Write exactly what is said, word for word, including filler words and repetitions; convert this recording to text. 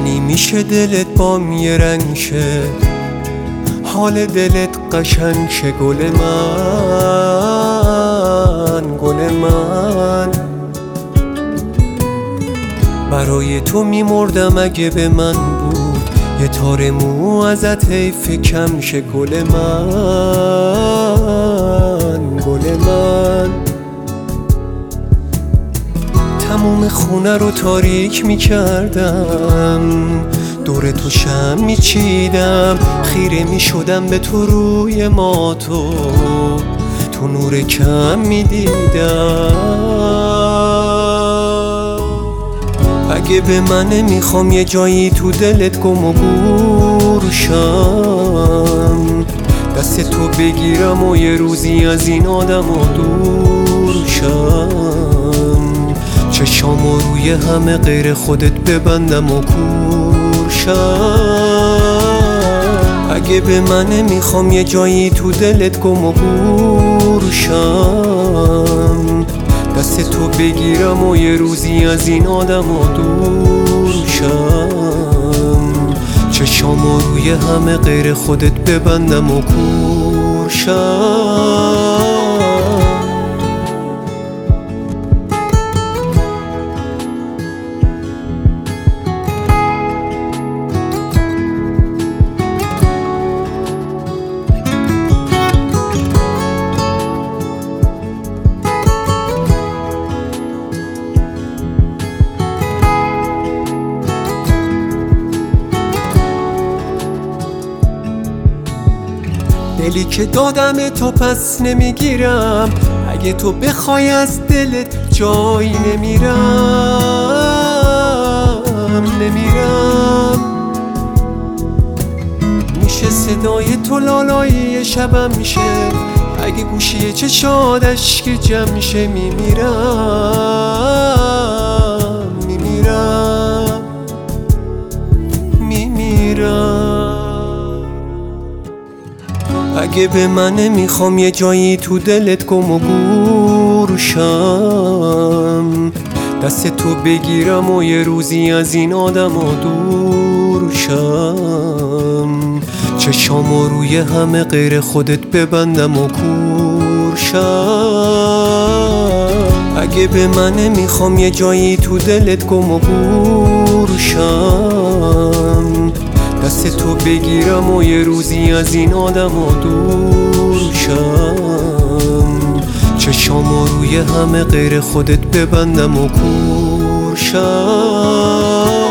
یعنی میشه دلت بام یه رنگ شه، حال دلت قشنگ شه. گل من گل من برای تو میمردم اگه به من بود یه تار مو ازت حیف کم شه. گل من گل من تموم خونه رو تاریک میکردم، دور تو شم میچیدم، خیره میشدم به تو روی ماتو، تو نور کم میدیدم. اگه به من نمیخوام یه جایی تو دلت گم و گور شم، دست تو بگیرم و یه روزی از این آدم و دور شم، چشامو روی همه غیر خودت ببندم و کور شم. اگه به من نمیخوام یه جایی تو دلت گم و گور شم، دست تو بگیرم و یه روزی از این آدم و دور شم، چشامو روی همه غیر خودت ببندم و کور شم. دلی که دادم تو پس نمیگیرم، اگه تو بخوای از دلت جایی نمیرم نمیرم. میشه صدای تو لالایی شبم میشه، اگه گوشی چشاد اشک جمع میشه. میمیرم میمیرم میمیرم. اگه به من نمیخوام یه جایی تو دلت گم و گور شم، دست تو بگیرم و یه روزی از این آدم و دور شم، چشامو روی همه غیر خودت ببندم و کور شم. اگه به من نمیخوام یه جایی تو دلت گم و گور شم، دست تو بگیرم و یه روزی از این آدم و دور شم، چشامو روی همه غیر خودت ببندم و کور شم.